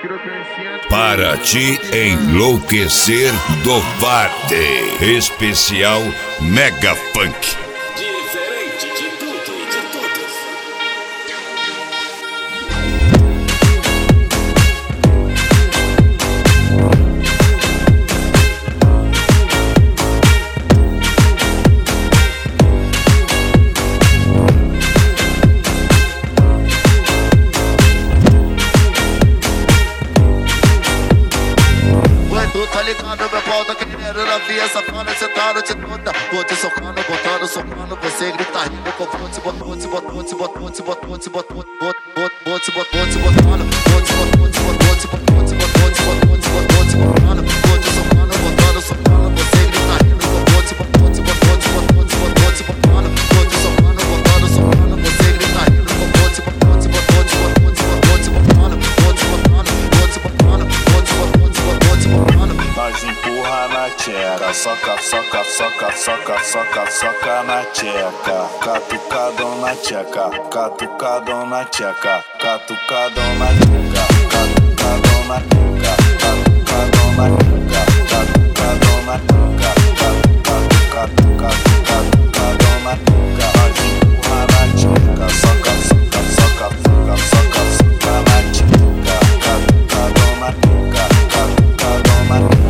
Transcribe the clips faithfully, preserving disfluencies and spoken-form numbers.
Para te enlouquecer do party. Especial Mega Funk. Diferente de tudo e de todos. Tá ligado, meu pau tá querendo na via safada, cê tá noite toda. Vou te socando, botando, socando, você grita rindo com vou te botando, te botando, te botando, te botando, te botando, vou te botando, te botando, vou te botando, te botando, te botando, te botando, te botando, te botando, te botando, vou te socando, botando, socando, você grita rindo com vou te botando, te botando, te botando, te botando, te botando, vou te socando, botando, socando, você grita rindo com vou te botando, te botando, te botando, te botando, te botando, vou te botando, vou te botando, vou te botando, te botando, te botando. Nós empurra na tcheca, soca, soca, soca, soca, soca, soca na tcheca. Catucadão na tcheca, catucadão na tcheca, catucadão na tcheca, catucadão na tcheca, catucadão na tcheca, catucadão na tcheca, catucadão na tcheca. Nós empurra na tcheca, soca, soca, soca, soca, soca, soca na tcheca, catucadão na tcheca, catucadão na tcheca.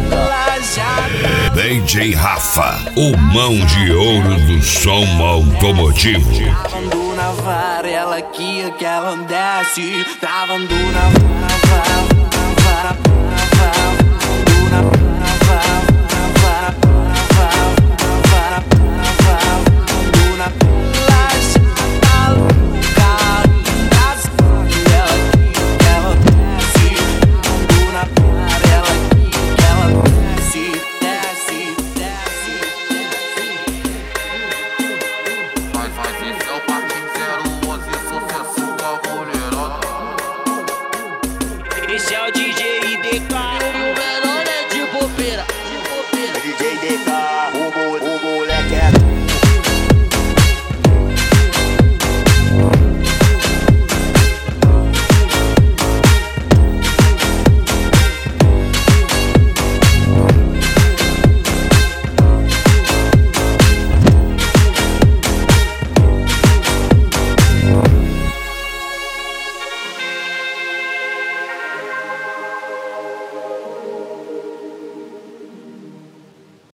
D J Rafa, o mão de ouro do som automotivo. Travando na vara, ela aqui que ela desce. Travando na vara, vara, vara, vara, vara.